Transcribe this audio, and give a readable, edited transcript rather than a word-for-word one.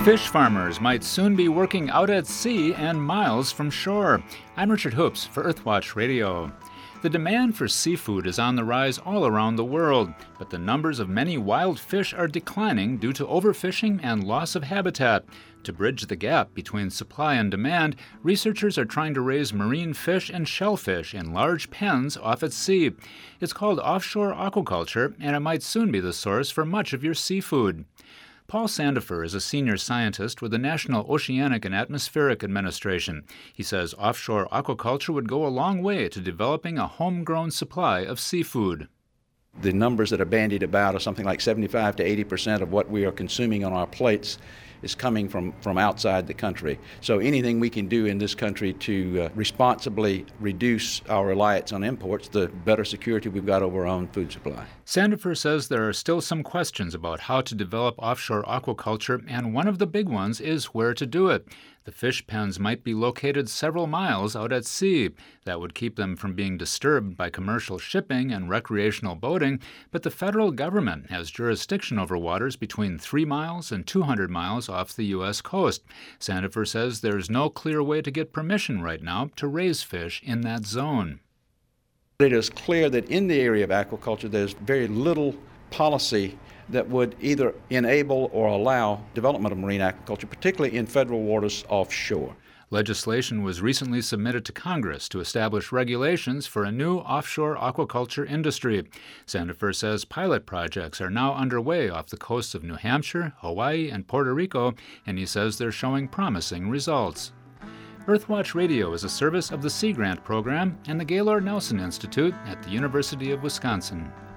Fish farmers might soon be working out at sea and miles from shore. I'm Richard Hoops for Earthwatch Radio. The demand for seafood is on the rise all around the world, but the numbers of many wild fish are declining due to overfishing and loss of habitat. To bridge the gap between supply and demand, researchers are trying to raise marine fish and shellfish in large pens off at sea. It's called offshore aquaculture, and it might soon be the source for much of your seafood. Paul Sandifer is a senior scientist with the National Oceanic and Atmospheric Administration. He says offshore aquaculture would go a long way to developing a homegrown supply of seafood. The numbers that are bandied about are something like 75 to 80% of what we are consuming on our plates is coming from outside the country. So anything we can do in this country to responsibly reduce our reliance on imports, the better security we've got over our own food supply. Sandifer says there are still some questions about how to develop offshore aquaculture, and one of the big ones is where to do it. The fish pens might be located several miles out at sea. That would keep them from being disturbed by commercial shipping and recreational boating, but the federal government has jurisdiction over waters between 3 miles and 200 miles off the U.S. coast. Sandifer says there's no clear way to get permission right now to raise fish in that zone. It is clear that in the area of aquaculture there's very little policy that would either enable or allow development of marine aquaculture, particularly in federal waters offshore. Legislation was recently submitted to Congress to establish regulations for a new offshore aquaculture industry. Sandifer says pilot projects are now underway off the coasts of New Hampshire, Hawaii, and Puerto Rico, and he says they're showing promising results. Earthwatch Radio is a service of the Sea Grant Program and the Gaylord Nelson Institute at the University of Wisconsin.